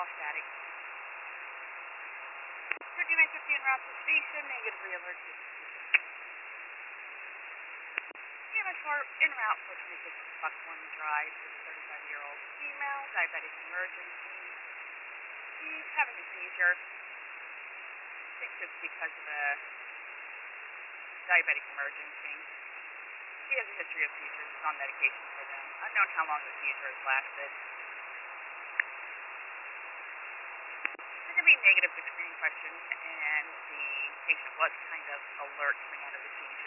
static. 3950 en route to station, negatively alert to Amateur en route for 26 Buckhorn Drive with a 35-year-old female, diabetic emergency. She's having a seizure. Thinks it's because of a diabetic emergency. She has a history of seizures, is on medication for them. Unknown how long the seizure has lasted. They're going to be negative to screening questions, and the patient was kind of alert coming out of the seizure.